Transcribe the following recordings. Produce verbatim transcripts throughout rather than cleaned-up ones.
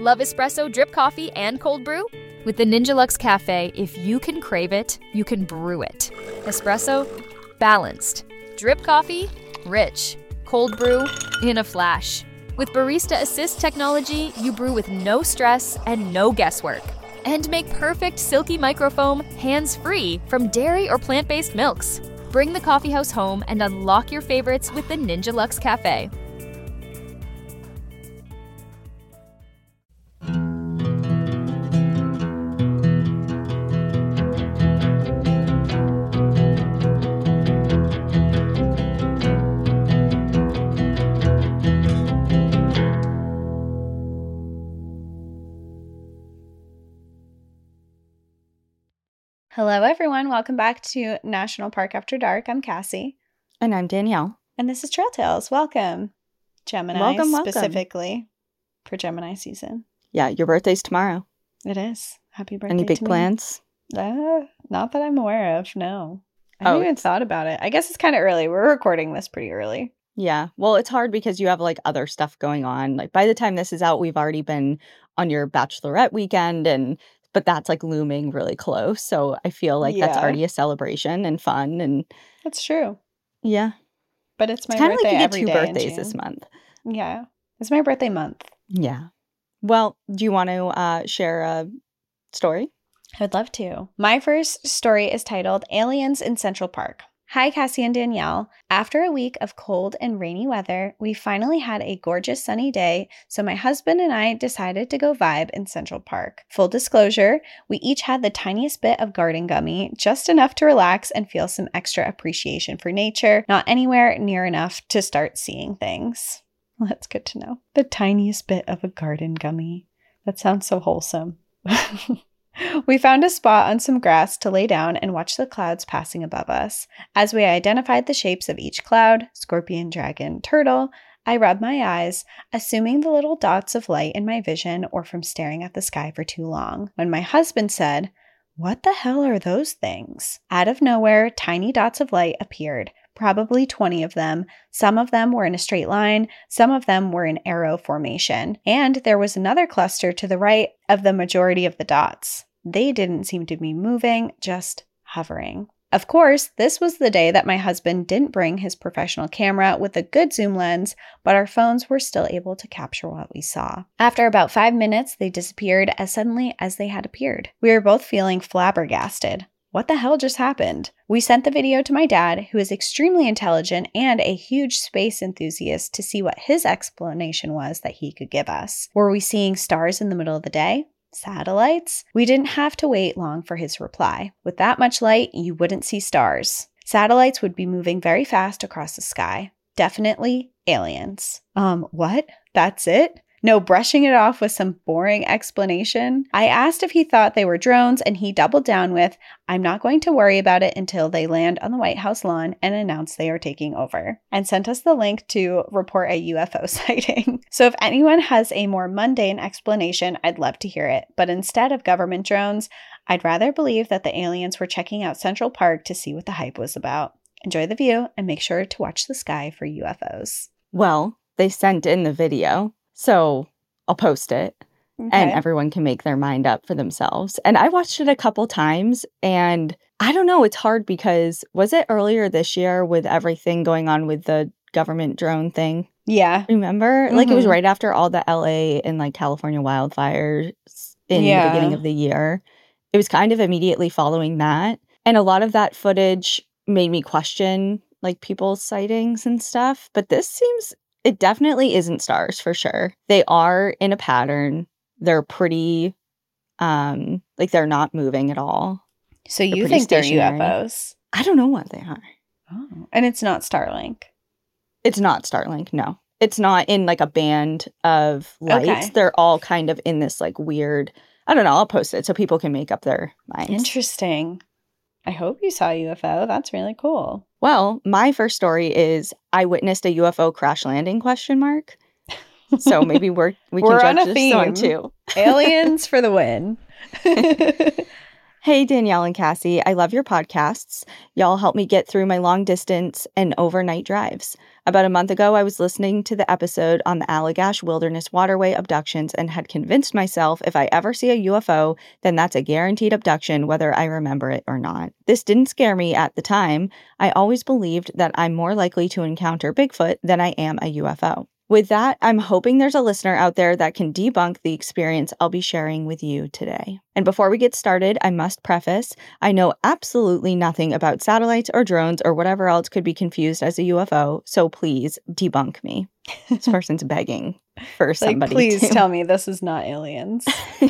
Love espresso, drip coffee, and cold brew? With the Ninja Luxe Cafe, if you can crave it, you can brew it. Espresso, balanced. Drip coffee, rich. Cold brew, in a flash. With Barista Assist technology, you brew with no stress and no guesswork. And make perfect silky microfoam hands-free from dairy or plant-based milks. Bring the coffeehouse home and unlock your favorites with the Ninja Luxe Cafe. Hello, everyone. Welcome back to National Park After Dark. I'm Cassie. And I'm Danielle. And this is Trail Tales. Welcome, Gemini, welcome, welcome. specifically for Gemini season. Yeah, your birthday's tomorrow. It is. Happy birthday. Any big to plans? Me. Uh, not that I'm aware of, no. I oh, haven't even thought about it. I guess it's kind of early. We're recording this pretty early. Yeah. Well, it's hard because you have like other stuff going on. Like by the time this is out, we've already been on your bachelorette weekend and but that's like looming really close. So I feel like yeah. that's already a celebration and fun. And that's true. Yeah. But it's my it's birthday like you every get two day birthdays this month. Yeah. It's my birthday month. Yeah. Well, do you want to uh, share a story? I would love to. My first story is titled Aliens in Central Park. Hi, Cassie and Danielle. After a week of cold and rainy weather, we finally had a gorgeous sunny day, so my husband and I decided to go vibe in Central Park. Full disclosure, we each had the tiniest bit of garden gummy, just enough to relax and feel some extra appreciation for nature, not anywhere near enough to start seeing things. Well, that's good to know. The tiniest bit of a garden gummy. That sounds so wholesome. We found a spot on some grass to lay down and watch the clouds passing above us. As we identified the shapes of each cloud, scorpion, dragon, turtle, I rubbed my eyes, assuming the little dots of light in my vision or from staring at the sky for too long, when my husband said, "What the hell are those things?" Out of nowhere, tiny dots of light appeared, probably twenty of them. Some of them were in a straight line, some of them were in arrow formation, and there was another cluster to the right of the majority of the dots. They didn't seem to be moving, just hovering. Of course, this was the day that my husband didn't bring his professional camera with a good zoom lens, but our phones were still able to capture what we saw. After about five minutes, they disappeared as suddenly as they had appeared. We were both feeling flabbergasted. What the hell just happened? We sent the video to my dad, who is extremely intelligent and a huge space enthusiast, to see what his explanation was that he could give us. Were we seeing stars in the middle of the day? Satellites? We didn't have to wait long for his reply. With that much light, you wouldn't see stars. Satellites would be moving very fast across the sky. Definitely aliens. Um, what? That's it? No brushing it off with some boring explanation? I asked if he thought they were drones, and he doubled down with, "I'm not going to worry about it until they land on the White House lawn and announce they are taking over," and sent us the link to report a U F O sighting. So if anyone has a more mundane explanation, I'd love to hear it. But instead of government drones, I'd rather believe that the aliens were checking out Central Park to see what the hype was about. Enjoy the view, and make sure to watch the sky for U F Os. Well, they sent in the video. So I'll post it okay. and everyone can make their mind up for themselves. And I watched it a couple times and I don't know, it's hard because was it earlier this year with everything going on with the government drone thing? Yeah. Remember? Mm-hmm. Like it was right after all the L A and like California wildfires in yeah. the beginning of the year. It was kind of immediately following that. And a lot of that footage made me question like people's sightings and stuff. But this seems... It definitely isn't stars for sure. They are in a pattern. They're pretty, um, like they're not moving at all. So you think stationary. They're U F Os? I don't know what they are. Oh, and it's not Starlink? It's not Starlink, no. It's not in like a band of lights. Okay. They're all kind of in this like weird, I don't know, I'll post it so people can make up their minds. Interesting. I hope you saw a U F O. That's really cool. Well, my first story is I witnessed a U F O crash landing question mark. So maybe we're we can we're judge on a this theme. one too. Aliens for the win. Hey, Danielle and Cassie. I love your podcasts. Y'all help me get through my long distance and overnight drives. About a month ago, I was listening to the episode on the Allagash Wilderness Waterway abductions and had convinced myself if I ever see a U F O, then that's a guaranteed abduction, whether I remember it or not. This didn't scare me at the time. I always believed that I'm more likely to encounter Bigfoot than I am a U F O. With that, I'm hoping there's a listener out there that can debunk the experience I'll be sharing with you today. And before we get started, I must preface, I know absolutely nothing about satellites or drones or whatever else could be confused as a U F O, so please debunk me. This person's begging for somebody like, please to. tell me this is not aliens.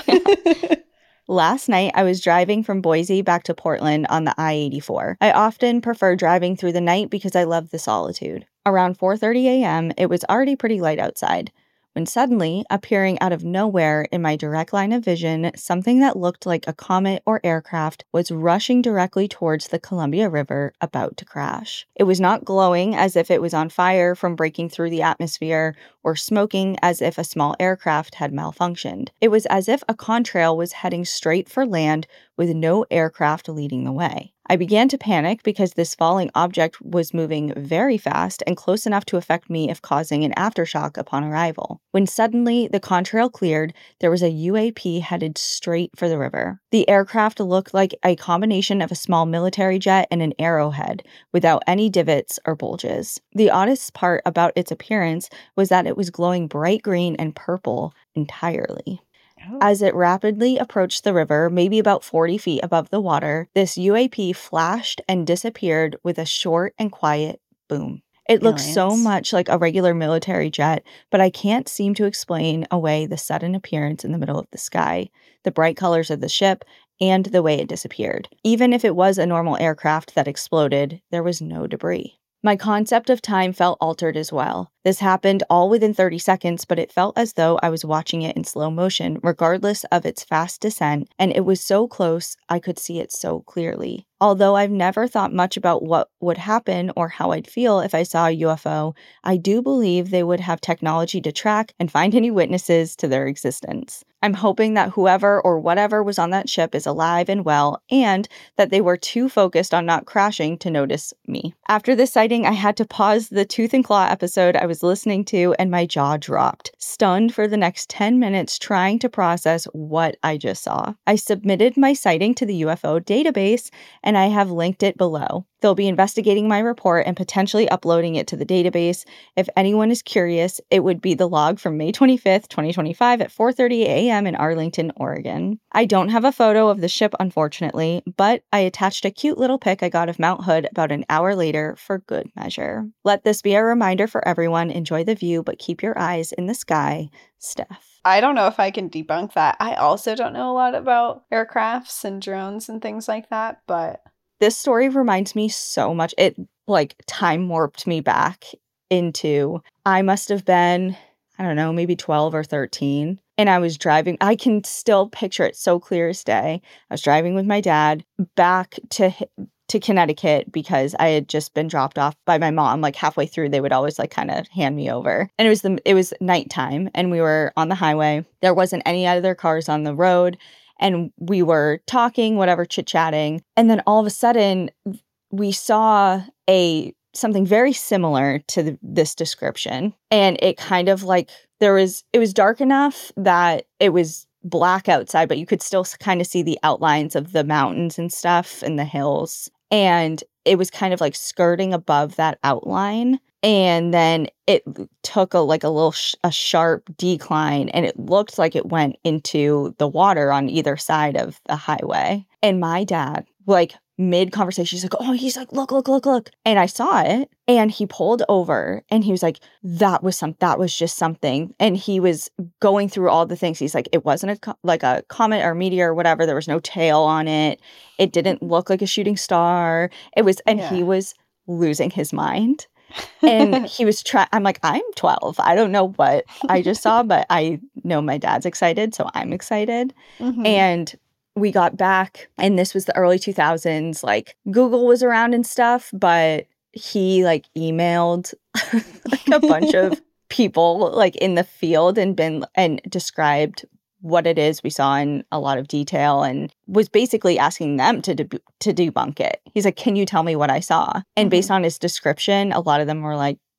Last night, I was driving from Boise back to Portland on the I eighty-four. I often prefer driving through the night because I love the solitude. Around four thirty a.m., it was already pretty light outside, when suddenly, appearing out of nowhere in my direct line of vision, something that looked like a comet or aircraft was rushing directly towards the Columbia River, about to crash. It was not glowing as if it was on fire from breaking through the atmosphere, or smoking as if a small aircraft had malfunctioned. It was as if a contrail was heading straight for land with no aircraft leading the way. I began to panic because this falling object was moving very fast and close enough to affect me if causing an aftershock upon arrival. When suddenly the contrail cleared, there was a U A P headed straight for the river. The aircraft looked like a combination of a small military jet and an Arrowhead, without any divots or bulges. The oddest part about its appearance was that it was glowing bright green and purple entirely. As it rapidly approached the river, maybe about forty feet above the water, this U A P flashed and disappeared with a short and quiet boom. It looked so much like a regular military jet, but I can't seem to explain away the sudden appearance in the middle of the sky, the bright colors of the ship, and the way it disappeared. Even if it was a normal aircraft that exploded, there was no debris. My concept of time felt altered as well. This happened all within thirty seconds, but it felt as though I was watching it in slow motion, regardless of its fast descent, and it was so close, I could see it so clearly. Although I've never thought much about what would happen or how I'd feel if I saw a U F O, I do believe they would have technology to track and find any witnesses to their existence. I'm hoping that whoever or whatever was on that ship is alive and well, and that they were too focused on not crashing to notice me. After this sighting, I had to pause the Tooth and Claw episode I was listening to, and my jaw dropped, stunned for the next ten minutes trying to process what I just saw. I submitted my sighting to the U F O database, and I have linked it below. They'll be investigating my report and potentially uploading it to the database. If anyone is curious, it would be the log from May twenty-fifth, twenty twenty-five at four thirty a.m. in Arlington, Oregon. I don't have a photo of the ship, unfortunately, but I attached a cute little pic I got of Mount Hood about an hour later for good measure. Let this be a reminder for everyone. Enjoy the view, but keep your eyes in the sky. Steph. I don't know if I can debunk that. I also don't know a lot about aircrafts and drones and things like that, but... This story reminds me so much. It, like, time warped me back into, I must have been, I don't know, maybe twelve or thirteen. And I was driving. I can still picture it so clear as day. I was driving with my dad back to to Connecticut because I had just been dropped off by my mom. Like halfway through, they would always like kind of hand me over. And it was the it was nighttime, and we were on the highway. There wasn't any other cars on the road. And we were talking, whatever, chit-chatting. And then all of a sudden, we saw a something very similar to the, this description. And it kind of like, there was, it was dark enough that it was black outside, but you could still kind of see the outlines of the mountains and stuff and the hills. And it was kind of like skirting above that outline. And then it took a like a little sh- a sharp decline, and it looked like it went into the water on either side of the highway. And my dad, like mid conversation, he's like, "Oh, he's like, look, look, look, look!" And I saw it, and he pulled over, and he was like, "That was some, that was just something." And he was going through all the things. He's like, "It wasn't a co- like a comet or meteor or whatever. There was no tail on it. It didn't look like a shooting star. It was," and yeah. He was losing his mind. And he was trying, I'm like, I'm twelve. I don't know what I just saw, but I know my dad's excited, so I'm excited. Mm-hmm. And we got back, and this was the early two thousands. Like, Google was around and stuff, but he, like, emailed like a bunch of people, like, in the field and been, and described what it is we saw in a lot of detail, and was basically asking them to de- to debunk it. He's like, "Can you tell me what I saw?" And mm-hmm. based on his description, a lot of them were like,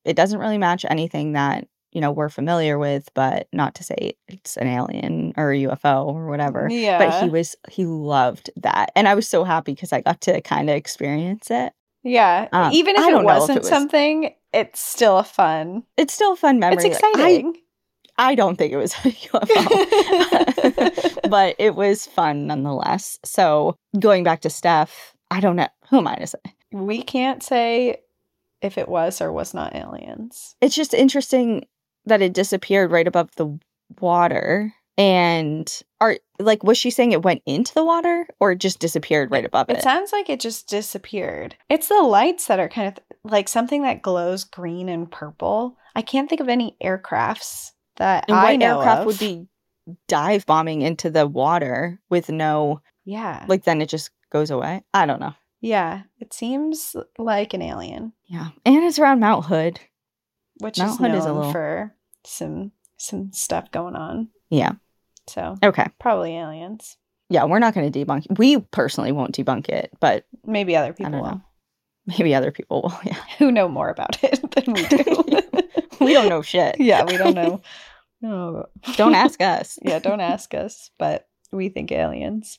it doesn't really match anything that, you know, we're familiar with, but not to say it's an alien or a U F O or whatever. Yeah. But he was, he loved that. And I was so happy because I got to kind of experience it. Yeah. Um, Even if I it don't know if wasn't it was- something, it's still a fun. It's still a fun memory. It's Like, I- exciting. I don't think it was a U F O, but it was fun nonetheless. So going back to Steph, I don't know. Who am I to say? We can't say if it was or was not aliens. It's just interesting that it disappeared right above the water. And are like, was she saying it went into the water or it just disappeared right above it? It sounds like it just disappeared. It's the lights that are kind of like something that glows green and purple. I can't think of any aircrafts that and I what know aircraft of. would be dive bombing into the water with no, Yeah. like, then it just goes away? I don't know. Yeah. It seems like an alien, Yeah. And it's around Mount Hood. which Mount is Hood known is a little- for some some stuff going on. Yeah. So Okay. probably aliens. Yeah, we're not going to debunk it. We personally won't debunk it, but Maybe other I people don't will. know. Maybe other people will. Yeah. Who know more about it than we do. We don't know shit. Yeah, we don't know. No. Don't ask us. Yeah, don't ask us, but we think aliens.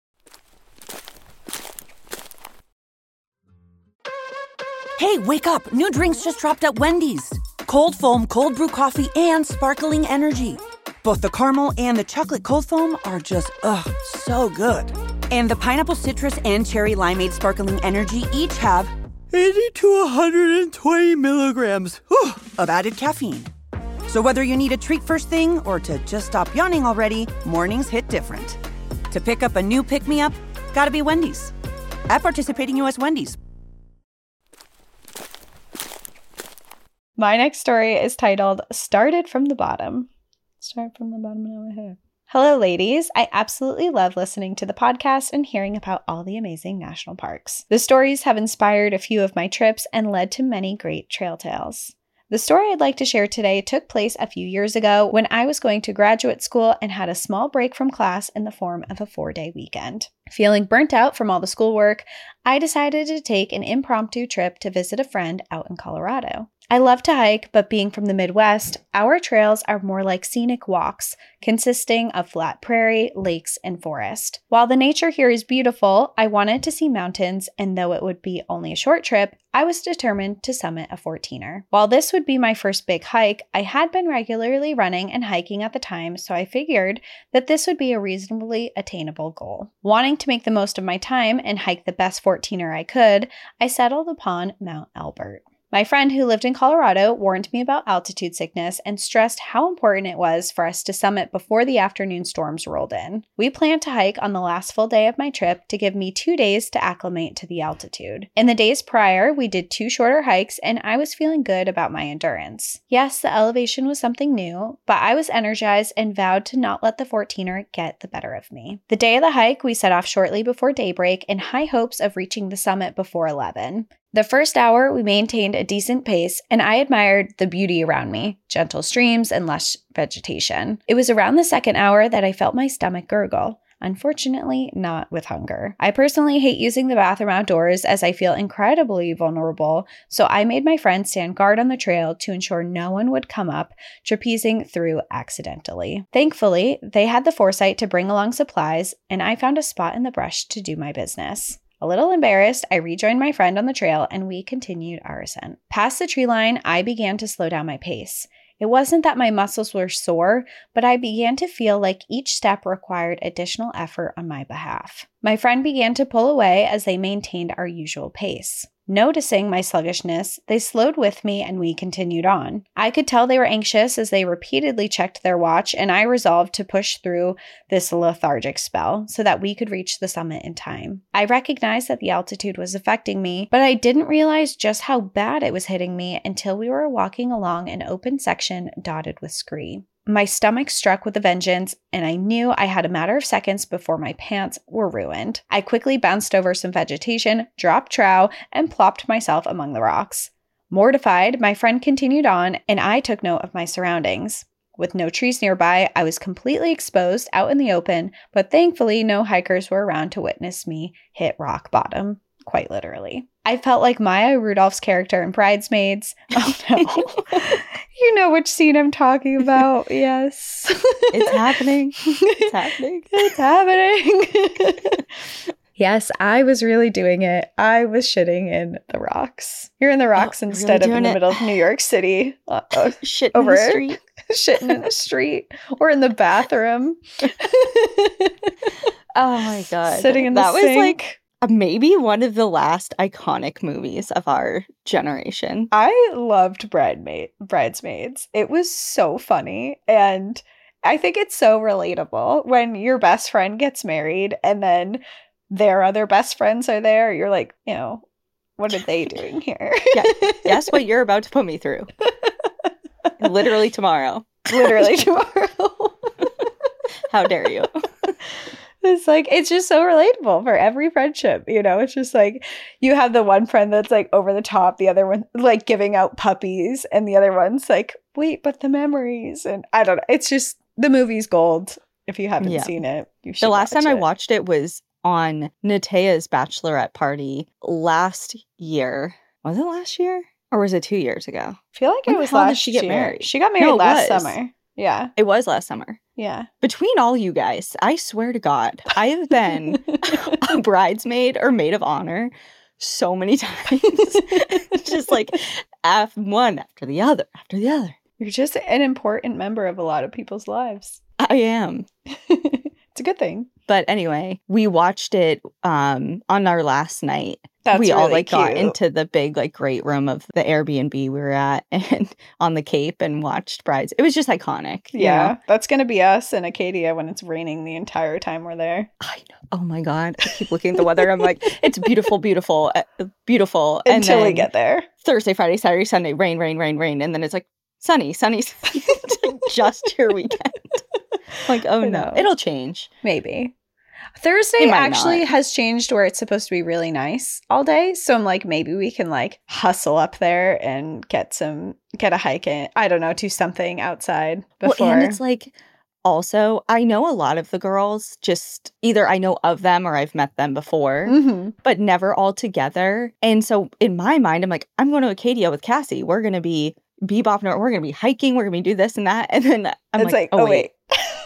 Hey, wake up! New drinks just dropped at Wendy's. Cold foam, cold brew coffee, and sparkling energy. Both the caramel and the chocolate cold foam are just, ugh, so good. And the pineapple citrus and cherry limeade sparkling energy each have eighty to one hundred twenty milligrams whew, of added caffeine. So whether you need a treat first thing or to just stop yawning already, mornings hit different. To pick up a new pick-me-up, gotta be Wendy's. At participating U S Wendy's. My next story is titled Started from the Bottom. Start from the bottom of my head. Hello, ladies. I absolutely love listening to the podcast and hearing about all the amazing national parks. The stories have inspired a few of my trips and led to many great trail tales. The story I'd like to share today took place a few years ago when I was going to graduate school and had a small break from class in the form of a four-day weekend. Feeling burnt out from all the schoolwork, I decided to take an impromptu trip to visit a friend out in Colorado. I love to hike, but being from the Midwest, our trails are more like scenic walks, consisting of flat prairie, lakes, and forest. While the nature here is beautiful, I wanted to see mountains, and though it would be only a short trip, I was determined to summit a fourteener. While this would be my first big hike, I had been regularly running and hiking at the time, so I figured that this would be a reasonably attainable goal. Wanting to make the most of my time and hike the best fourteener I could, I settled upon Mount Elbert. My friend who lived in Colorado warned me about altitude sickness and stressed how important it was for us to summit before the afternoon storms rolled in. We planned to hike on the last full day of my trip to give me two days to acclimate to the altitude. In the days prior, we did two shorter hikes and I was feeling good about my endurance. Yes, the elevation was something new, but I was energized and vowed to not let the fourteener get the better of me. The day of the hike, we set off shortly before daybreak in high hopes of reaching the summit before eleven. The first hour, we maintained a decent pace, and I admired the beauty around me, gentle streams and lush vegetation. It was around the second hour that I felt my stomach gurgle. Unfortunately, not with hunger. I personally hate using the bathroom outdoors as I feel incredibly vulnerable, so I made my friends stand guard on the trail to ensure no one would come up, trapezing through accidentally. Thankfully, they had the foresight to bring along supplies, and I found a spot in the brush to do my business. A little embarrassed, I rejoined my friend on the trail and we continued our ascent. Past the tree line, I began to slow down my pace. It wasn't that my muscles were sore, but I began to feel like each step required additional effort on my behalf. My friend began to pull away as they maintained our usual pace. Noticing my sluggishness, they slowed with me and we continued on. I could tell they were anxious as they repeatedly checked their watch, and I resolved to push through this lethargic spell so that we could reach the summit in time. I recognized that the altitude was affecting me, but I didn't realize just how bad it was hitting me until we were walking along an open section dotted with scree. My stomach struck with a vengeance, and I knew I had a matter of seconds before my pants were ruined. I quickly bounced over some vegetation, dropped trow, and plopped myself among the rocks. Mortified, my friend continued on, and I took note of my surroundings. With no trees nearby, I was completely exposed out in the open, but thankfully no hikers were around to witness me hit rock bottom. Quite literally. I I felt like Maya Rudolph's character in Bridesmaids. Oh no. You know which scene I'm talking about. Yes. It's happening. It's happening. It's happening. Yes, I was really doing it. I was shitting in the rocks. You're in the rocks oh, instead really of in the it. middle of New York City. Uh, shitting over in the street. Shitting in the street. Or in the bathroom. Oh my god. Sitting in the that sink. was like maybe one of the last iconic movies of our generation. I loved Bridemaid, Bridesmaids. It was so funny. And I think it's so relatable when your best friend gets married and then their other best friends are there. You're like, you know, what are they doing here? Yeah. Guess what you're about to put me through. Literally tomorrow. Literally tomorrow. How dare you? It's like, it's just so relatable for every friendship, you know? It's just like, you have the one friend that's like over the top, the other one like giving out puppies, and the other one's like, wait, but the memories. And I don't know. It's just, the movie's gold. If you haven't yeah. seen it, you should. The last time it. I watched it was on Natea's bachelorette party last year. Was it last year? Or was it two years ago? I feel like when it was the hell last did she get year. married? She got married no, last was. summer. Yeah. It was last summer. Yeah. Between all you guys, I swear to God, I have been a bridesmaid or maid of honor so many times. Just like af- one after the other, after the other. You're just an important member of a lot of people's lives. I am. It's a good thing. But anyway, we watched it um, on our last night. That's we really all like cute. got into the big like great room of the Airbnb we were at and on the Cape and watched Brides. It was just iconic. Yeah, know? That's gonna be us in Acadia when it's raining the entire time we're there. I know. Oh my god! I keep looking at the weather. I'm like, it's beautiful, beautiful, uh, beautiful. Until and we get there. Thursday, Friday, Saturday, Sunday, rain, rain, rain, rain, and then it's like sunny, sunny, sunny. It's like just your weekend. Like, oh no, it'll change. Maybe. Thursday actually not. has changed where it's supposed to be really nice all day. So I'm like, maybe we can like hustle up there and get some, get a hike in. I don't know, do something outside before. Well, and it's like, also, I know a lot of the girls, just either I know of them or I've met them before, mm-hmm. but never all together. And so in my mind, I'm like, I'm going to Acadia with Cassie. We're going to be bebopping, or we're going to be hiking. We're going to be do this and that. And then I'm it's like, like, oh, oh, wait. wait.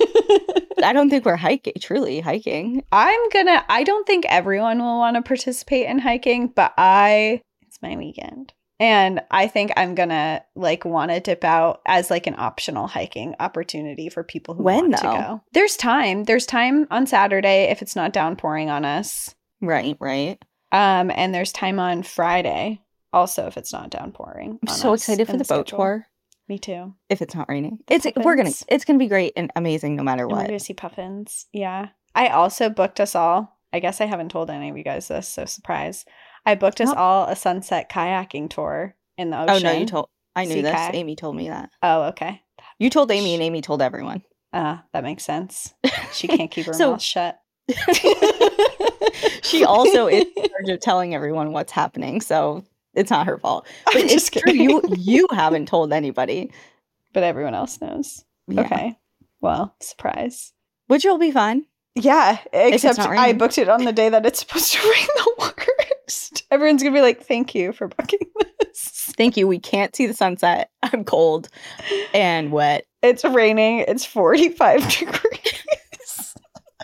I don't think we're hiking, truly hiking. I'm gonna, I don't think everyone will want to participate in hiking, but I, it's my weekend. And I think I'm gonna like want to dip out as like an optional hiking opportunity for people who when, want though? to go. There's time. There's time on Saturday if it's not downpouring on us. Right, right. Um, and there's time on Friday also if it's not downpouring. I'm so excited for the, the boat tour. Me too. If it's not raining. The it's puffins. we're gonna it's gonna be great and amazing no matter and what. We're gonna see puffins. Yeah. I also booked us all. I guess I haven't told any of you guys this, so surprise. I booked us oh. all a sunset kayaking tour in the ocean. Oh no, you told I knew sea this. kayak. Amy told me that. Oh, okay. You told Amy and Amy told everyone. Uh, that makes sense. She can't keep her so, mouth shut. She also is in charge of telling everyone what's happening, so it's not her fault. But I'm it's true. You you haven't told anybody. But everyone else knows. Yeah. Okay. Well, surprise. Which will be fun. Yeah, except I booked it on the day that it's supposed to rain the worst. Everyone's going to be like, thank you for booking this. Thank you. We can't see the sunset. I'm cold and wet. It's raining. It's forty-five degrees.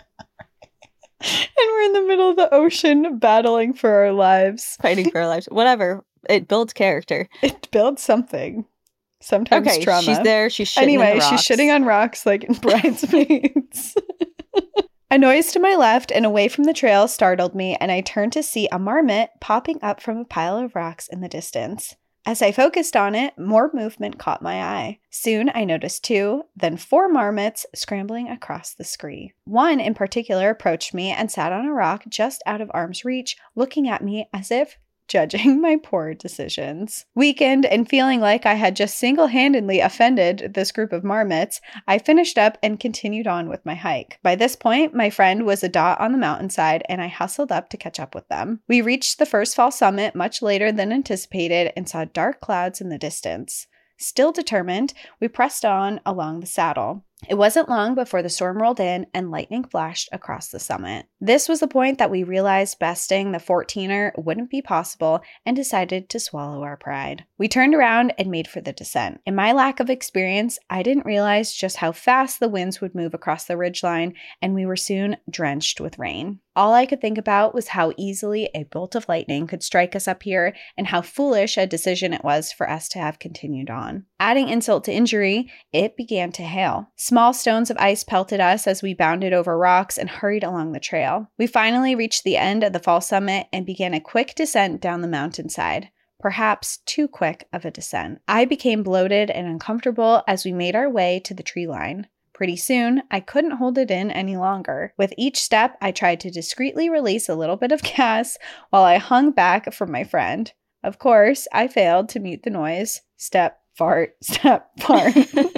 And we're in the middle of the ocean battling for our lives. Fighting for our lives. Whatever. It builds character. It builds something. Sometimes okay, trauma. She's there. She's shitting Anyway, in the rocks. she's shitting on rocks like in Bridesmaids. A noise to my left and away from the trail startled me, and I turned to see a marmot popping up from a pile of rocks in the distance. As I focused on it, more movement caught my eye. Soon I noticed two, then four marmots scrambling across the scree. One in particular approached me and sat on a rock just out of arm's reach, looking at me as if judging my poor decisions. Weakened and feeling like I had just single-handedly offended this group of marmots, I finished up and continued on with my hike. By this point, my friend was a dot on the mountainside, and I hustled up to catch up with them. We reached the first fall summit much later than anticipated and saw dark clouds in the distance. Still determined, we pressed on along the saddle. It wasn't long before the storm rolled in and lightning flashed across the summit. This was the point that we realized besting the fourteener wouldn't be possible and decided to swallow our pride. We turned around and made for the descent. In my lack of experience, I didn't realize just how fast the winds would move across the ridgeline, and we were soon drenched with rain. All I could think about was how easily a bolt of lightning could strike us up here and how foolish a decision it was for us to have continued on. Adding insult to injury, it began to hail. Small stones of ice pelted us as we bounded over rocks and hurried along the trail. We finally reached the end of the fall summit and began a quick descent down the mountainside. Perhaps too quick of a descent. I became bloated and uncomfortable as we made our way to the tree line. Pretty soon, I couldn't hold it in any longer. With each step, I tried to discreetly release a little bit of gas while I hung back from my friend. Of course, I failed to mute the noise. Step, fart, step, fart.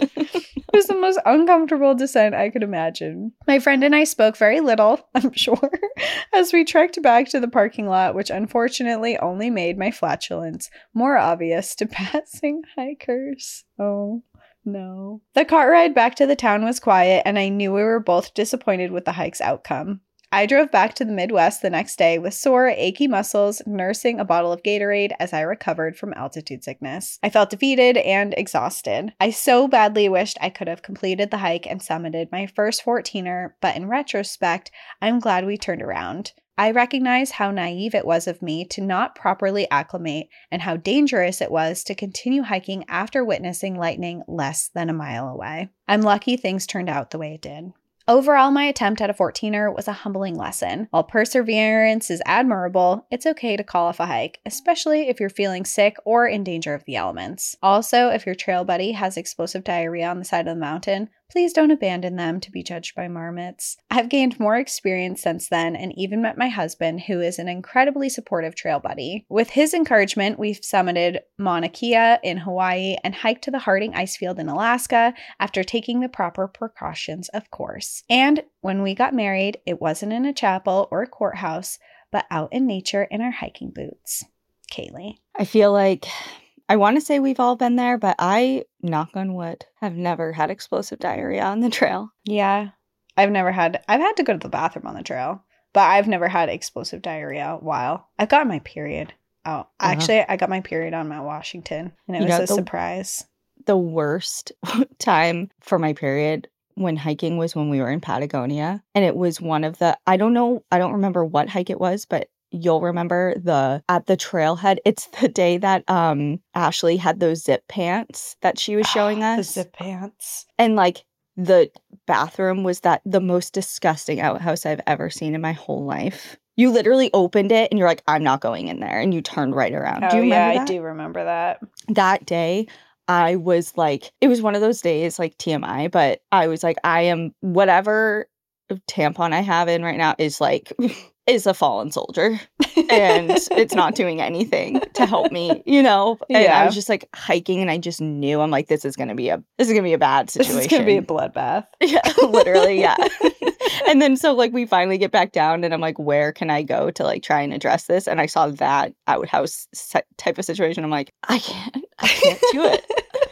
It was the most uncomfortable descent I could imagine. My friend and I spoke very little, I'm sure, as we trekked back to the parking lot, which unfortunately only made my flatulence more obvious to passing hikers. Oh. No. The cart ride back to the town was quiet, and I knew we were both disappointed with the hike's outcome. I drove back to the Midwest the next day with sore, achy muscles, nursing a bottle of Gatorade as I recovered from altitude sickness. I felt defeated and exhausted. I so badly wished I could have completed the hike and summited my first fourteener, but in retrospect, I'm glad we turned around. I recognize how naive it was of me to not properly acclimate and how dangerous it was to continue hiking after witnessing lightning less than a mile away. I'm lucky things turned out the way it did. Overall, my attempt at a fourteener was a humbling lesson. While perseverance is admirable, it's okay to call off a hike, especially if you're feeling sick or in danger of the elements. Also, if your trail buddy has explosive diarrhea on the side of the mountain, please don't abandon them to be judged by marmots. I've gained more experience since then and even met my husband, who is an incredibly supportive trail buddy. With his encouragement, we've summited Mauna Kea in Hawaii and hiked to the Harding Icefield in Alaska after taking the proper precautions, of course. And when we got married, it wasn't in a chapel or a courthouse, but out in nature in our hiking boots. Kaylee. I feel like I want to say we've all been there, but I, knock on wood, have never had explosive diarrhea on the trail. Yeah. I've never had, I've had to go to the bathroom on the trail, but I've never had explosive diarrhea while I've got my period. Oh, uh-huh. Actually, I got my period on Mount Washington, and it you was know, a the, surprise. The worst time for my period when hiking was when we were in Patagonia, and it was one of the, I don't know, I don't remember what hike it was, but you'll remember the at the trailhead. It's the day that um Ashley had those zip pants that she was showing oh, us. The zip pants. And like the bathroom was that the most disgusting outhouse I've ever seen in my whole life. You literally opened it and you're like, I'm not going in there. And you turned right around. Oh, do you remember yeah, that? I do remember that. That day, I was like, it was one of those days, like T M I, but I was like, I am, whatever tampon I have in right now is like, is a fallen soldier. And it's not doing anything to help me, you know? And yeah. I was just like hiking and I just knew, I'm like, this is going to be a, this is going to be a bad situation. This is going to be a bloodbath. Yeah, literally, yeah. And then so like we finally get back down and I'm like, where can I go to like try and address this? And I saw that outhouse type of situation. I'm like, I can't, I can't do it.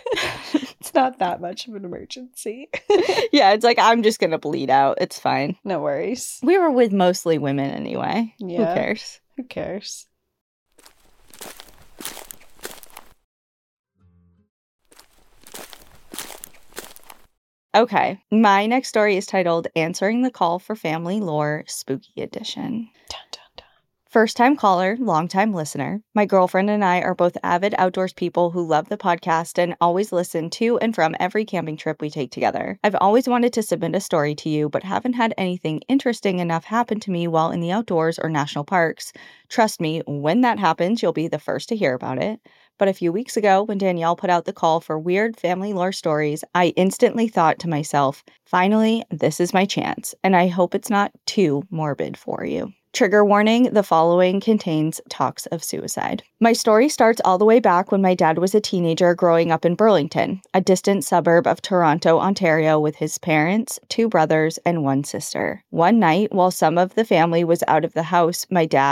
It's not that much of an emergency. Yeah, it's like, I'm just going to bleed out. It's fine. No worries. We were with mostly women anyway. Yeah. Who cares? Who cares? Okay, my next story is titled Answering the Call for Family Lore, Spooky Edition. Dun, dun, dun. First-time caller, long-time listener. My girlfriend and I are both avid outdoors people who love the podcast and always listen to and from every camping trip we take together. I've always wanted to submit a story to you, but haven't had anything interesting enough happen to me while in the outdoors or national parks. Trust me, when that happens, you'll be the first to hear about it. But a few weeks ago, when Danielle put out the call for weird family lore stories, I instantly thought to myself, finally, this is my chance, and I hope it's not too morbid for you. Trigger warning, the following contains talks of suicide. My story starts all the way back when my dad was a teenager growing up in Burlington, a distant suburb of Toronto, Ontario, with his parents, two brothers, and one sister. One night, while some of the family was out of the house, my dad,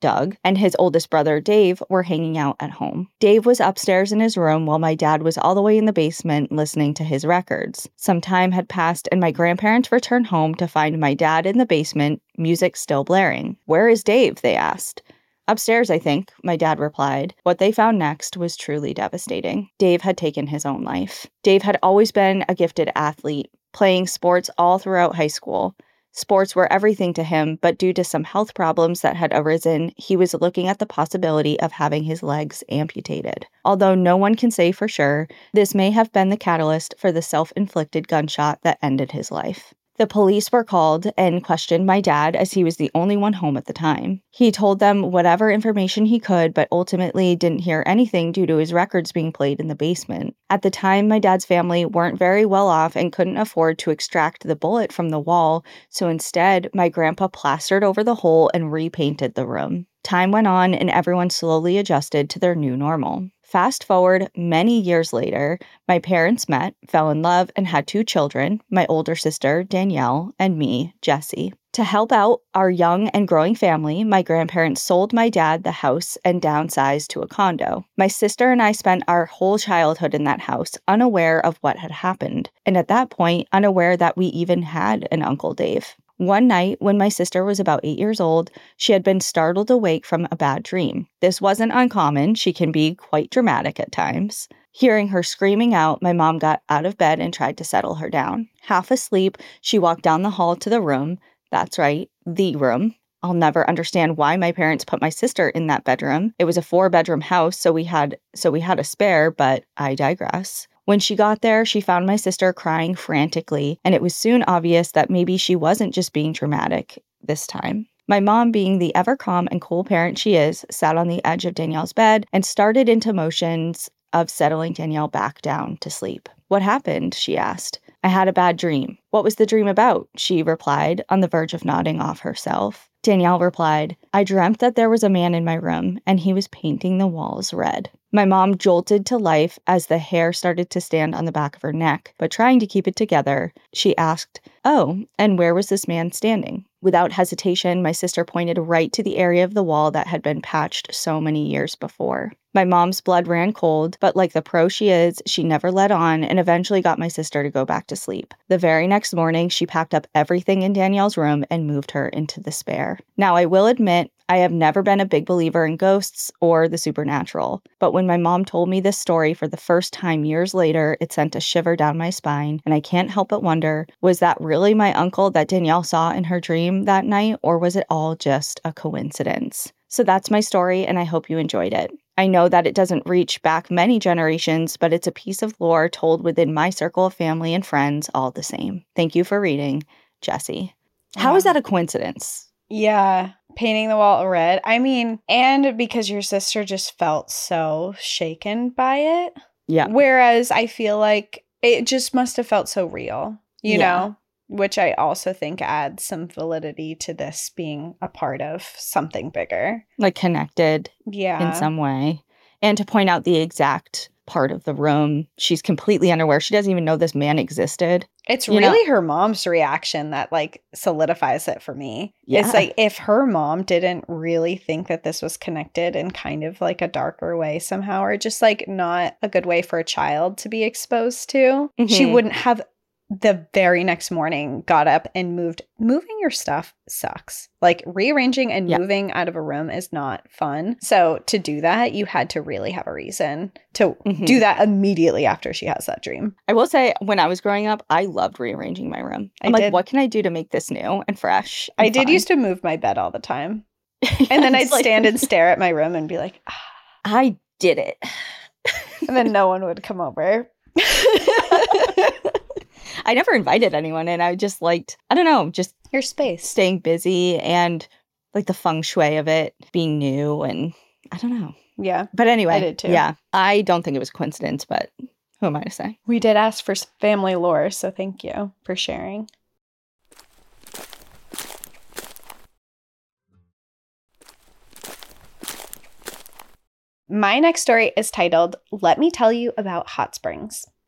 Doug, and his oldest brother, Dave, were hanging out at home. Dave was upstairs in his room while my dad was all the way in the basement listening to his records. Some time had passed, and my grandparents returned home to find my dad in the basement, music still blaring. "Where is Dave?" they asked. "Upstairs, I think," my dad replied. What they found next was truly devastating. Dave had taken his own life. Dave had always been a gifted athlete, playing sports all throughout high school. Sports were everything to him, but due to some health problems that had arisen, he was looking at the possibility of having his legs amputated. Although no one can say for sure, this may have been the catalyst for the self-inflicted gunshot that ended his life. The police were called and questioned my dad as he was the only one home at the time. He told them whatever information he could, but ultimately didn't hear anything due to his records being played in the basement. At the time, my dad's family weren't very well off and couldn't afford to extract the bullet from the wall, so instead, my grandpa plastered over the hole and repainted the room. Time went on and everyone slowly adjusted to their new normal. Fast forward many years later, my parents met, fell in love, and had two children, my older sister, Danielle, and me, Jessie. To help out our young and growing family, my grandparents sold my dad the house and downsized to a condo. My sister and I spent our whole childhood in that house, unaware of what had happened, and at that point, unaware that we even had an Uncle Dave. One night, when my sister was about eight years old, she had been startled awake from a bad dream. This wasn't uncommon. She can be quite dramatic at times. Hearing her screaming out, my mom got out of bed and tried to settle her down. Half asleep, she walked down the hall to the room. That's right, the room. I'll never understand why my parents put my sister in that bedroom. It was a four-bedroom house, so we had so we had a spare, but I digress. When she got there, she found my sister crying frantically, and it was soon obvious that maybe she wasn't just being dramatic this time. My mom, being the ever-calm and cool parent she is, sat on the edge of Danielle's bed and started into motions of settling Danielle back down to sleep. "What happened?" she asked. "I had a bad dream." "What was the dream about?" she replied, on the verge of nodding off herself. Danielle replied, "I dreamt that there was a man in my room, and he was painting the walls red." My mom jolted to life as the hair started to stand on the back of her neck, but trying to keep it together, she asked, "Oh, and where was this man standing?" Without hesitation, my sister pointed right to the area of the wall that had been patched so many years before. My mom's blood ran cold, but like the pro she is, she never let on and eventually got my sister to go back to sleep. The very next morning, she packed up everything in Danielle's room and moved her into the spare. Now, I will admit, I have never been a big believer in ghosts or the supernatural, but when my mom told me this story for the first time years later, it sent a shiver down my spine, and I can't help but wonder, was that really my uncle that Danielle saw in her dream that night, or was it all just a coincidence? So that's my story, and I hope you enjoyed it. I know that it doesn't reach back many generations, but it's a piece of lore told within my circle of family and friends all the same. Thank you for reading, Jessie. How Wow. is that a coincidence? Yeah, painting the wall red. I mean, and because your sister just felt so shaken by it. Yeah. Whereas I feel like it just must have felt so real, you Yeah. know, which I also think adds some validity to this being a part of something bigger. Like connected Yeah. in some way. And to point out the exact part of the room, she's completely unaware. She doesn't even know this man existed. It's You really know- her mom's reaction that like solidifies it for me. Yeah. It's like if her mom didn't really think that this was connected in kind of like a darker way somehow, or just like not a good way for a child to be exposed to, she Mhm. wouldn't have the very next morning got up and moved. Moving your stuff sucks. Like rearranging and Yeah. moving out of a room is not fun. So to do that, you had to really have a reason to Mhm. do that immediately after she has that dream. I will say, when I was growing up, I loved rearranging my room. I I'm like, did. what can I do to make this new and fresh? I and did fun? used to move my bed all the time. And then I'd It's like, stand and stare at my room and be like, ah. I did it. And then no one would come over. I never invited anyone, and I just liked, I don't know, just Your space. staying busy and like the feng shui of it being new, and I don't know. Yeah. But anyway, I did too. Yeah, I don't think it was a coincidence, but who am I to say? We did ask for s- family lore, so thank you for sharing. My next story is titled, Let Me Tell You About Hot Springs.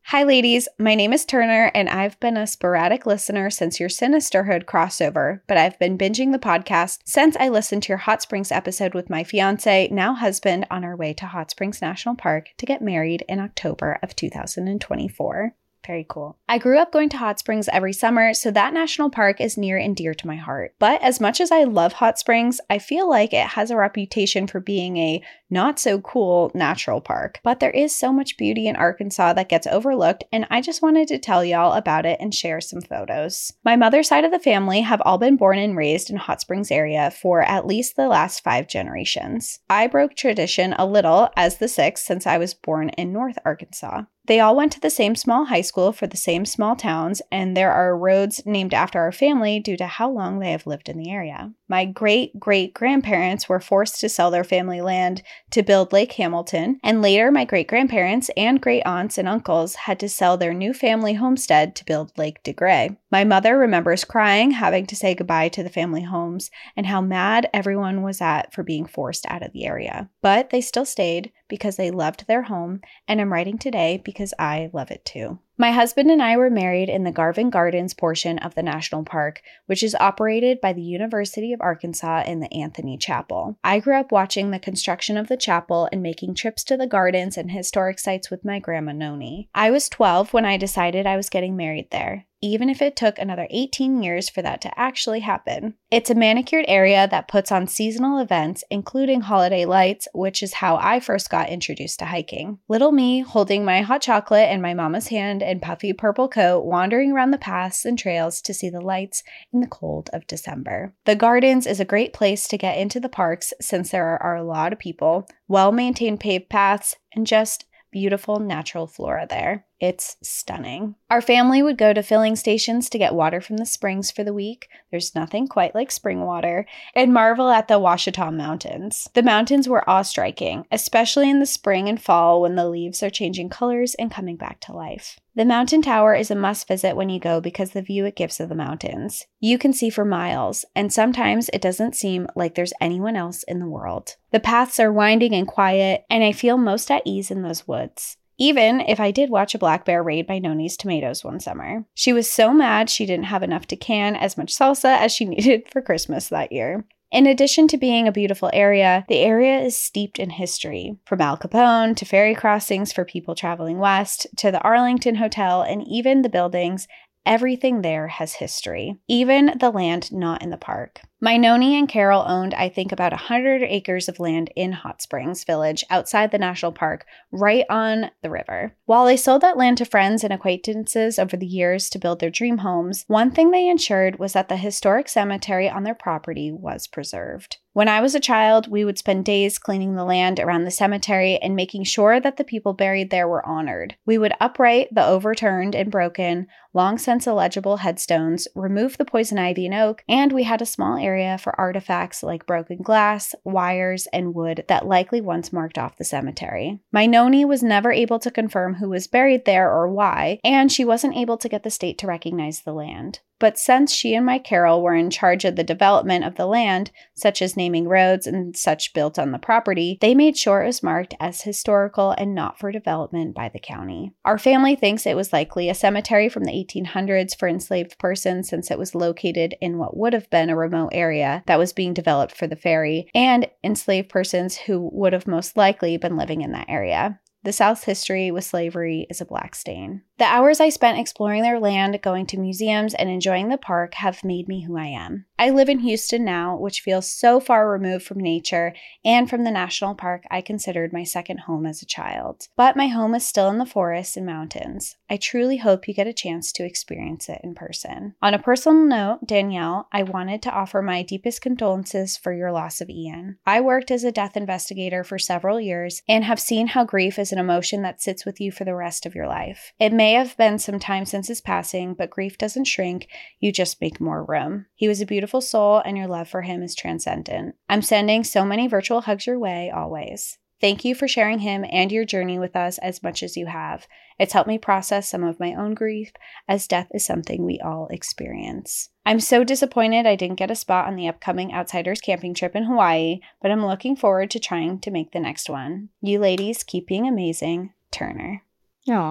Hi, ladies. My name is Turner, and I've been a sporadic listener since your Sinisterhood crossover, but I've been binging the podcast since I listened to your Hot Springs episode with my fiance, now husband, on our way to Hot Springs National Park to get married in October of two thousand twenty-four. Very cool. I grew up going to Hot Springs every summer, so that national park is near and dear to my heart. But as much as I love Hot Springs, I feel like it has a reputation for being a not so cool natural park. But there is so much beauty in Arkansas that gets overlooked, and I just wanted to tell y'all about it and share some photos. My mother's side of the family have all been born and raised in Hot Springs area for at least the last five generations. I broke tradition a little as the sixth since I was born in North Arkansas. They all went to the same small high school for the same small towns, and there are roads named after our family due to how long they have lived in the area. My great-great-grandparents were forced to sell their family land to build Lake Hamilton, and later my great-grandparents and great-aunts and uncles had to sell their new family homestead to build Lake DeGray. My mother remembers crying, having to say goodbye to the family homes, and how mad everyone was at for being forced out of the area. But they still stayed because they loved their home, and I'm writing today because I love it too. My husband and I were married in the Garvin Gardens portion of the national park, which is operated by the University of Arkansas in the Anthony Chapel. I grew up watching the construction of the chapel and making trips to the gardens and historic sites with my grandma Noni. I was twelve when I decided I was getting married there, even if it took another eighteen years for that to actually happen. It's a manicured area that puts on seasonal events, including holiday lights, which is how I first got introduced to hiking. Little me, holding my hot chocolate and my mama's hand and puffy purple coat, wandering around the paths and trails to see the lights in the cold of December. The Gardens is a great place to get into the parks since there are a lot of people, well-maintained paved paths, and just beautiful natural flora there. It's stunning. Our family would go to filling stations to get water from the springs for the week. There's nothing quite like spring water. And marvel at the Ouachita Mountains. The mountains were awe-striking, especially in the spring and fall when the leaves are changing colors and coming back to life. The mountain tower is a must visit when you go because the view it gives of the mountains. You can see for miles, and sometimes it doesn't seem like there's anyone else in the world. The paths are winding and quiet, and I feel most at ease in those woods. Even if I did watch a black bear raid my Noni's tomatoes one summer. She was so mad she didn't have enough to can as much salsa as she needed for Christmas that year. In addition to being a beautiful area, the area is steeped in history. From Al Capone to ferry crossings for people traveling west, to the Arlington Hotel, and even the buildings, everything there has history. Even the land not in the park. My Noni and Carol owned, I think, about one hundred acres of land in Hot Springs Village outside the national park, right on the river. While they sold that land to friends and acquaintances over the years to build their dream homes, one thing they ensured was that the historic cemetery on their property was preserved. When I was a child, we would spend days cleaning the land around the cemetery and making sure that the people buried there were honored. We would upright the overturned and broken, long since illegible headstones, remove the poison ivy and oak, and we had a small area for artifacts like broken glass, wires, and wood that likely once marked off the cemetery. My Noni was never able to confirm who was buried there or why, and she wasn't able to get the state to recognize the land. But since she and my Carol were in charge of the development of the land, such as naming roads and such built on the property, they made sure it was marked as historical and not for development by the county. Our family thinks it was likely a cemetery from the eighteen hundreds for enslaved persons since it was located in what would have been a remote area that was being developed for the ferry, and enslaved persons who would have most likely been living in that area. The South's history with slavery is a black stain. The hours I spent exploring their land, going to museums, and enjoying the park have made me who I am. I live in Houston now, which feels so far removed from nature and from the national park I considered my second home as a child. But my home is still in the forests and mountains. I truly hope you get a chance to experience it in person. On a personal note, Danielle, I wanted to offer my deepest condolences for your loss of Ian. I worked as a death investigator for several years and have seen how grief is an emotion that sits with you for the rest of your life. It may have been some time since his passing, but grief doesn't shrink, you just make more room. He was a beautiful soul, and your love for him is transcendent. I'm sending so many virtual hugs your way, always. Thank you for sharing him and your journey with us as much as you have. It's helped me process some of my own grief, as death is something we all experience. I'm so disappointed I didn't get a spot on the upcoming Outsiders camping trip in Hawaii, but I'm looking forward to trying to make the next one. You ladies keep being amazing. Turner. Aw.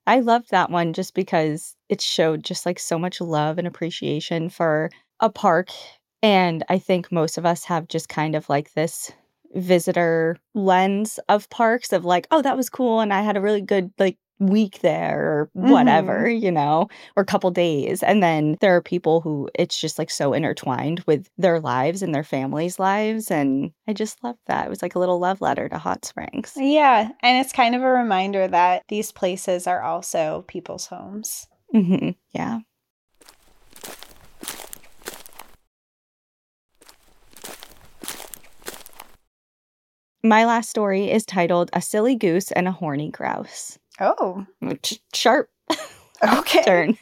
I loved that one just because it showed just like so much love and appreciation for a park. And I think most of us have just kind of like this visitor lens of parks of like, oh, that was cool. And I had a really good like week there or whatever, mm-hmm. you know, or a couple days. And then there are people who it's just like so intertwined with their lives and their families' lives. And I just loved that. It was like a little love letter to Hot Springs. Yeah. And it's kind of a reminder that these places are also people's homes. Mm-hmm. Yeah. My last story is titled A Silly Goose and a Horny Grouse. Oh. Sharp. Okay. Turn.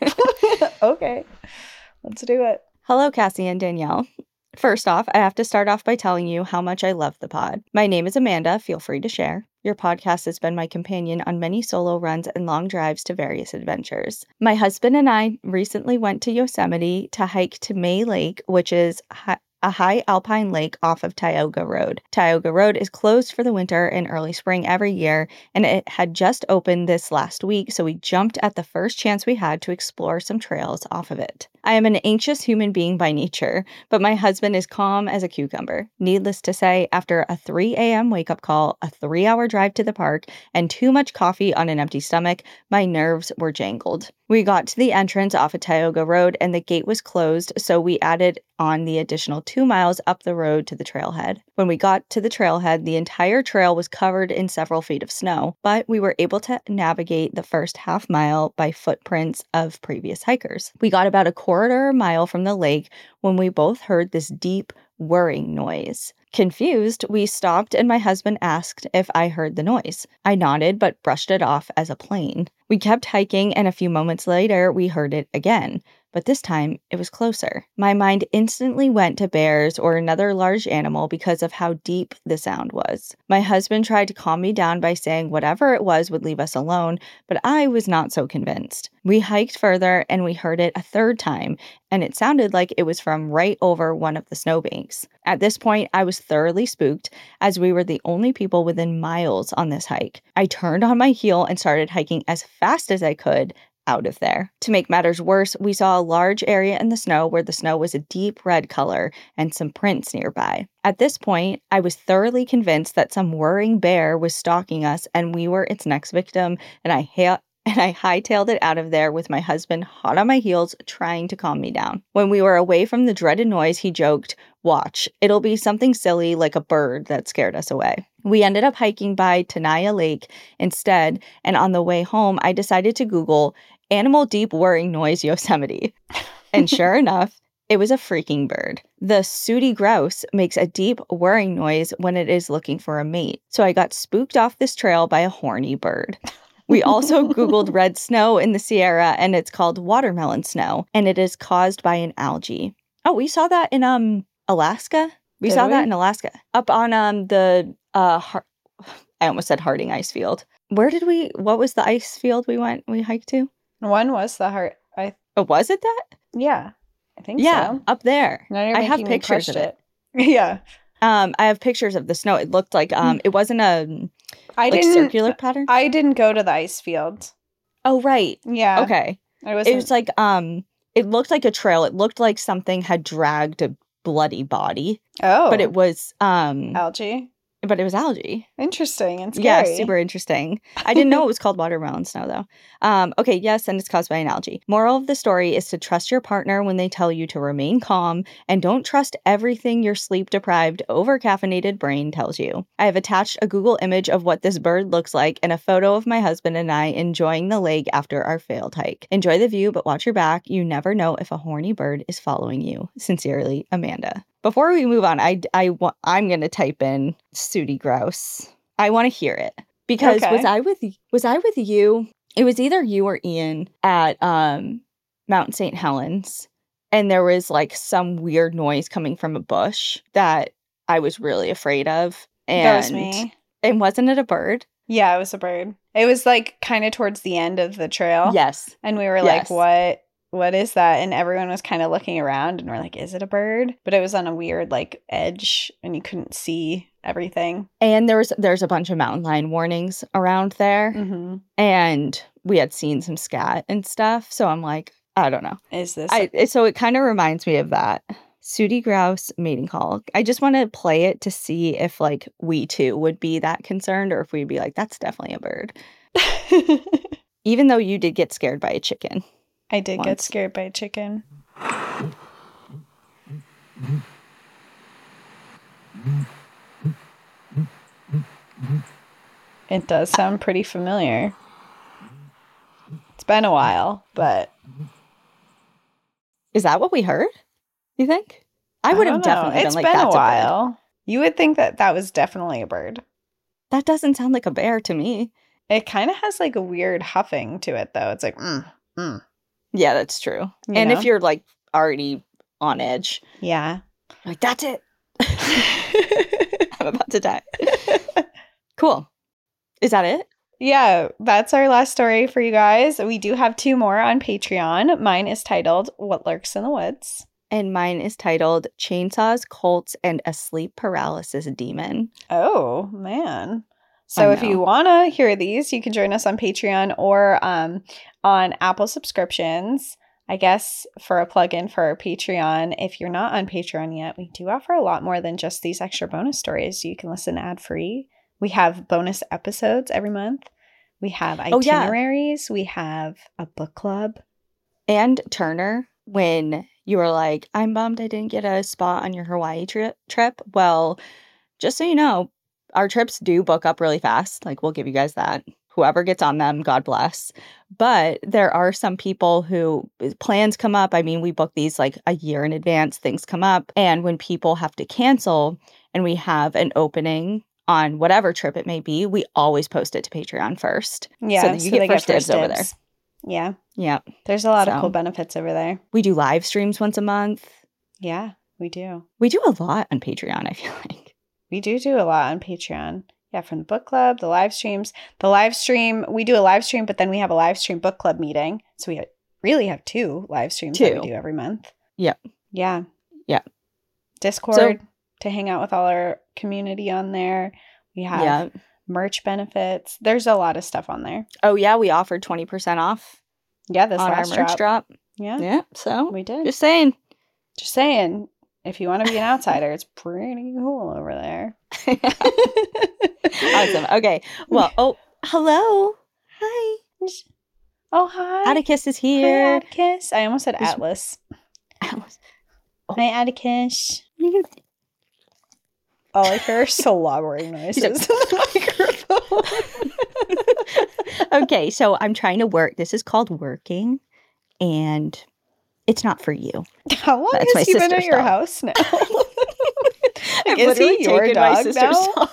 Okay. Let's do it. Hello, Cassie and Danielle. First off, I have to start off by telling you how much I love the pod. My name is Amanda. Feel free to share. Your podcast has been my companion on many solo runs and long drives to various adventures. My husband and I recently went to Yosemite to hike to May Lake, which is hi- a high alpine lake off of Tioga Road. Tioga Road is closed for the winter and early spring every year, and it had just opened this last week, so we jumped at the first chance we had to explore some trails off of it. I am an anxious human being by nature, but my husband is calm as a cucumber. Needless to say, after a three a.m. wake-up call, a three-hour drive to the park, and too much coffee on an empty stomach, my nerves were jangled. We got to the entrance off of Tioga Road and the gate was closed, so we added on the additional two miles up the road to the trailhead. When we got to the trailhead, the entire trail was covered in several feet of snow, but we were able to navigate the first half mile by footprints of previous hikers. We got about a quarter mile from the lake when we both heard this deep whirring noise. Confused, we stopped and my husband asked if I heard the noise. I nodded but brushed it off as a plane. We kept hiking and a few moments later we heard it again, but this time it was closer. My mind instantly went to bears or another large animal because of how deep the sound was. My husband tried to calm me down by saying whatever it was would leave us alone, but I was not so convinced. We hiked further and we heard it a third time, and it sounded like it was from right over one of the snowbanks. At this point, I was thoroughly spooked as we were the only people within miles on this hike. I turned on my heel and started hiking as fast as I could out of there. To make matters worse, we saw a large area in the snow where the snow was a deep red color and some prints nearby. At this point, I was thoroughly convinced that some whirring bear was stalking us and we were its next victim, and I ha- and I hightailed it out of there with my husband hot on my heels trying to calm me down. When we were away from the dreaded noise, he joked, "Watch, it'll be something silly like a bird that scared us away." We ended up hiking by Tenaya Lake instead, and on the way home, I decided to Google animal deep whirring noise Yosemite. And sure enough, it was a freaking bird. The sooty grouse makes a deep whirring noise when it is looking for a mate. So I got spooked off this trail by a horny bird. We also Googled red snow in the Sierra, and it's called watermelon snow, and it is caused by an algae. Oh, we saw that in um Alaska. We Did saw we? that in Alaska. Up on um the uh Har- I almost said Harding ice field. Where did we what was the ice field we went we hiked to? One was the heart. I Oh, was it that? Yeah. I think yeah, so. Up there. Now you're I have me pictures of it. it. Yeah. Um, I have pictures of the snow. It looked like um, it wasn't a I like didn't, circular pattern. I didn't go to the ice field. Oh, right. Yeah. Okay. I it was like um, it looked like a trail. It looked like something had dragged a bloody body. Oh. But it was um algae. But it was algae. Interesting and scary. Yeah, super interesting. I didn't know it was called watermelon snow, though. Um, okay, yes, and it's caused by an algae. Moral of the story is to trust your partner when they tell you to remain calm, and don't trust everything your sleep-deprived, over-caffeinated brain tells you. I have attached a Google image of what this bird looks like and a photo of my husband and I enjoying the lake after our failed hike. Enjoy the view, but watch your back. You never know if a horny bird is following you. Sincerely, Amanda. Before we move on, I, I, I'm going to type in sooty grouse. I want to hear it. Because okay. was I with was I with you? It was either you or Ian at um, Mount Saint Helens. And there was like some weird noise coming from a bush that I was really afraid of. And, that was me. And wasn't it a bird? Yeah, it was a bird. It was like kind of towards the end of the trail. Yes. And we were yes. like, what? What is that? And everyone was kind of looking around and we're like, is it a bird? But it was on a weird like edge and you couldn't see everything. And there was there's a bunch of mountain lion warnings around there. Mm-hmm. And we had seen some scat and stuff. So I'm like, I don't know. Is this? I, a- so it kind of reminds me of that. Sooty grouse mating call. I just want to play it to see if like we too would be that concerned or if we'd be like, that's definitely a bird. Even though you did get scared by a chicken. I did once. get scared by a chicken. It does sound pretty familiar. It's been a while, but... Is that what we heard? You think? I would I have don't know. definitely It's been like, been that's a a bird. while. You would think that that was definitely a bird. That doesn't sound like a bear to me. It kind of has like a weird huffing to it, though. It's like, mm, mm. Yeah, that's true. You and know? if you're like already on edge, Yeah. you're like, that's it. I'm about to die. Cool. Is that it? Yeah, that's our last story for you guys. We do have two more on Patreon. Mine is titled What Lurks in the Woods. And mine is titled Chainsaws, Colts, and a Sleep Paralysis Demon. Oh, man. So I if you know. want to hear these, you can join us on Patreon or um, on Apple subscriptions. I guess for a plug-in for our Patreon, if you're not on Patreon yet, we do offer a lot more than just these extra bonus stories. You can listen ad-free. We have bonus episodes every month. We have Oh, yeah. itineraries. We have a book club. And Turner, when you were like, I'm bummed I didn't get a spot on your Hawaii tri- trip. Well, just so you know, our trips do book up really fast. Like, we'll give you guys that. Whoever gets on them, God bless. But there are some people who plans come up. I mean, we book these like a year in advance. Things come up. And when people have to cancel and we have an opening on whatever trip it may be, we always post it to Patreon first. Yeah, So that you they get first dibs over there. dibs. Yeah, Yeah. there's a lot of So. cool benefits over there. We do live streams once a month. Yeah, we do. We do a lot on Patreon, I feel like. We do do a lot on Patreon. Yeah, from the book club, the live streams. The live stream, we do a live stream, but then we have a live stream book club meeting. So we really have two live streams that Two. we do every month. Yep. Yeah. Yeah. Discord to hang out with all our community on there. We have Yeah. merch benefits. There's a lot of stuff on there. Oh, yeah. We offered twenty percent off Yeah, this on our last merch drop. drop. Yeah, Yeah. So we did. just saying. Just saying, if you want to be an outsider, it's pretty cool over there. Awesome. Okay. Well, oh, hello. Hi. Oh, hi. Atticus is Hi, here. Atticus. I almost said Is- Atlas. Alice. Hi, Atticus. All I hear are slobbering noises in the microphone. Okay. So I'm trying to work. This is called working, and it's not for you. How long That's my has he been at sister's your dog. house now? I've Is literally he your taken my dog sister's now? dog.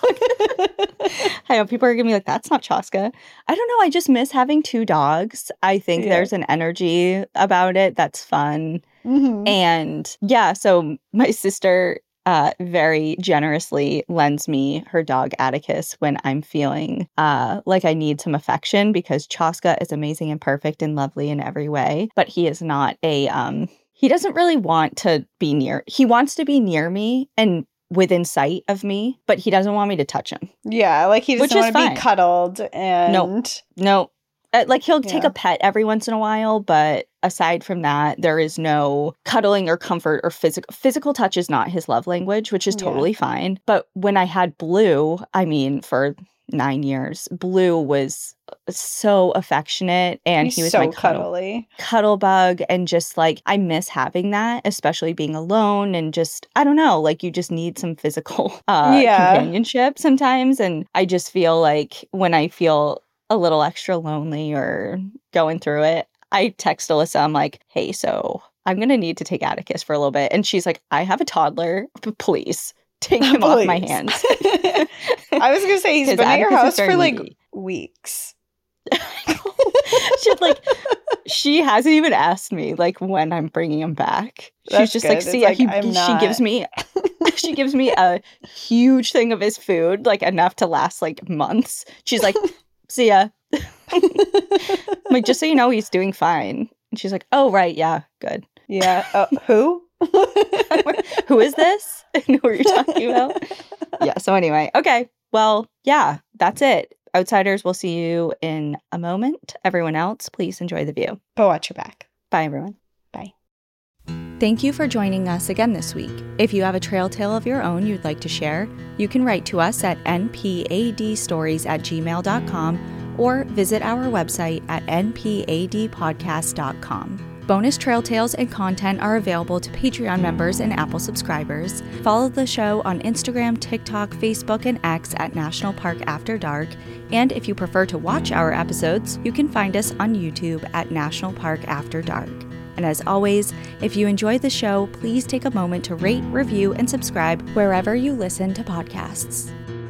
I know people are gonna be like, "That's not Chaska." I don't know. I just miss having two dogs. I think Yeah. there's an energy about it that's fun, Mhm. and yeah. So my sister uh, very generously lends me her dog Atticus when I'm feeling uh, like I need some affection because Chaska is amazing and perfect and lovely in every way, but he is not a. Um, he doesn't really want to be near. He wants to be near me and within sight of me, but he doesn't want me to touch him. Yeah, like he Which doesn't is want to fine. be cuddled and No, uh, like he'll take Yeah. a pet every once in a while, but aside from that, there is no cuddling or comfort or physical physical touch is not his love language, which is Yeah. totally fine. But when I had Blue, I mean, for nine years, Blue was so affectionate and he's he was so my cuddle, cuddly. cuddle bug. And just like, I miss having that, especially being alone and just, I don't know, like you just need some physical uh, Yeah. companionship sometimes. And I just feel like when I feel a little extra lonely or going through it, I text Alyssa, I'm like, hey, so I'm going to need to take Atticus for a little bit. And she's like, I have a toddler, but please take him off my Please. hands. I was gonna say he's 'Cause been at your Atticus is house very for like needy. weeks. She's like, she hasn't even asked me like when I'm bringing him back. She's That's just like, good. It's see, like, he, I'm she gives not- me, she gives me a huge thing of his food, like enough to last like months. She's like, see ya. I'm like, just so you know, he's doing fine. And she's like, oh right, yeah, good. Yeah. Oh, who? Who is this? I know what you're talking about. Yeah, so anyway, okay. Well, yeah, that's it. Outsiders, we'll see you in a moment. Everyone else, please enjoy the view. But watch your back. Bye, everyone. Bye. Thank you for joining us again this week. If you have a trail tale of your own you'd like to share, you can write to us at n p a d stories at gmail dot com or visit our website at n p a d podcast dot com. Bonus trail tales and content are available to Patreon members and Apple subscribers. Follow the show on Instagram, TikTok, Facebook, and X at National Park After Dark. And if you prefer to watch our episodes, you can find us on YouTube at National Park After Dark. And as always, if you enjoy the show, please take a moment to rate, review, and subscribe wherever you listen to podcasts.